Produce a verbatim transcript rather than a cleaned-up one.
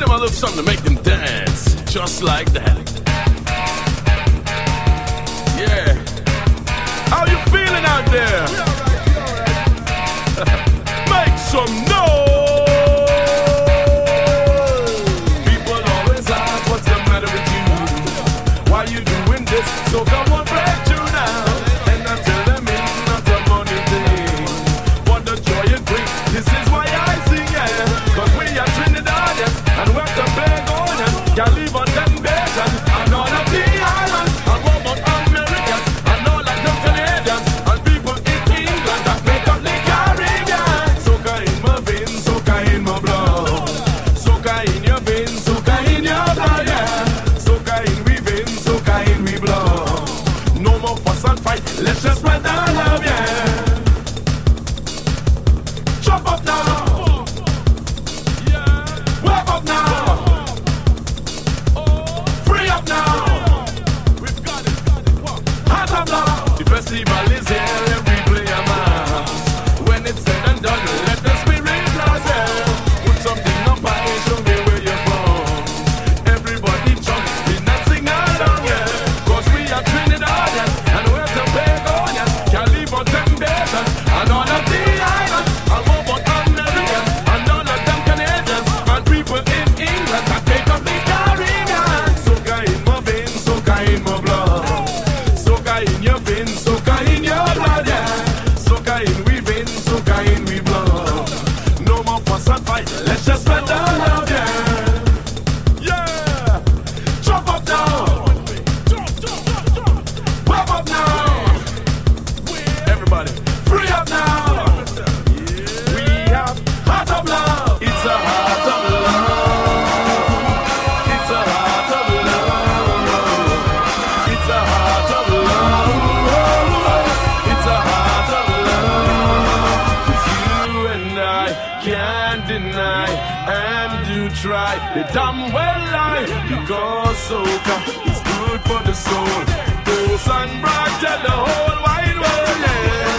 them a little something to make them dance, just like that. Yeah. How you feeling out there? Make some noise. People always ask what's the matter with you. Why you doing this? So come on, break through now. And I tell them it's not a money thing. For the joy it brings, this is why I sing, yeah. Cause we are Trinidadians and we're the Begonians. Can't live on them Bacon and all of the islands. And what about Americans and all of them Canadians and people in England that make up the Caribbean. Soca in my veins, soca in my blood. Soca in your veins, soca in your blood, yeah. Soca in we veins, soca in we blood. No more fuss and fight, let's just spread our love, yeah. Jump up now, yeah. Wake up now, free up now. We've got it, got it. Hot up now. The festival is here, every play a mass. When it's said and done, let the spirit rise, yeah. Put something up high, show me where you're from. Everybody jump, be not sing along, yeah. Cause we are Trinidadians and we're the Begonians. Can't leave on them Bacon and all of the islands. And what about Americans and all of them Canadians and people in England that make up the Caribbean. Soca in my veins, soca in my blood. Soca in your veins, soca in your blood, yeah. Soca in we veins, soca in we blood. No more fuss and fight, let's just spread the love, yeah. Yeah. Jump up now. Wake up now. Everybody, free up now. We have heart of love. It's a heart of love. It's a heart of love. It's a heart of love. It's a heart of love. 'Cause you and I can't deny and do try. They damn well lie because soca is good for the soul. Goes and brag, tell the whole wide world, yeah.